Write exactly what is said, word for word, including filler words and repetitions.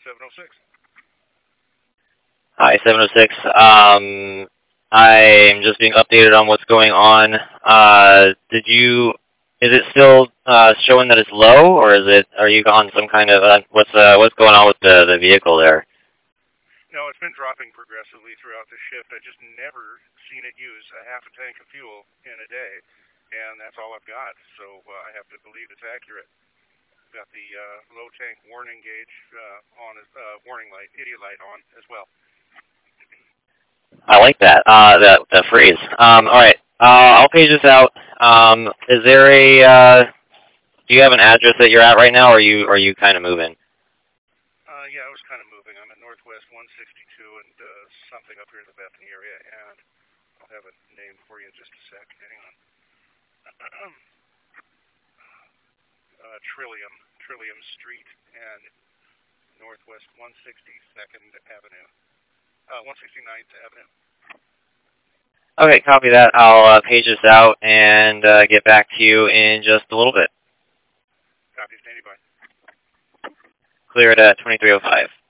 seven oh six. Hi, seven oh six. Um, I'm just being updated on what's going on. Uh, did you? Is it still uh, showing that it's low, or is it? Are you on some kind of? Uh, what's uh, what's going on with the the vehicle there? No, it's been dropping progressively throughout the shift. I just never seen it use a half a tank of fuel in a day, and that's all I've got. So uh, I have to believe it's accurate. Got the uh, low tank warning gauge uh, on, uh, warning light, idiot light on as well. I like that. Uh, that that phrase. Um, all right. Uh, I'll page this out. Um, is there a? Uh, do you have an address that you're at right now, or are you are you kind of moving? Uh, yeah, I was kind of moving. I'm at Northwest one sixty-two and uh, something up here in the Bethany area, and I'll have a name for you in just a sec. Hang on. uh, Trillium, Trillium Street, and Northwest one sixty-second Avenue, uh, one sixty-ninth Avenue. Okay, copy that. I'll uh, page this out and uh, get back to you in just a little bit. Copy, standing by. Clear it at twenty-three oh five.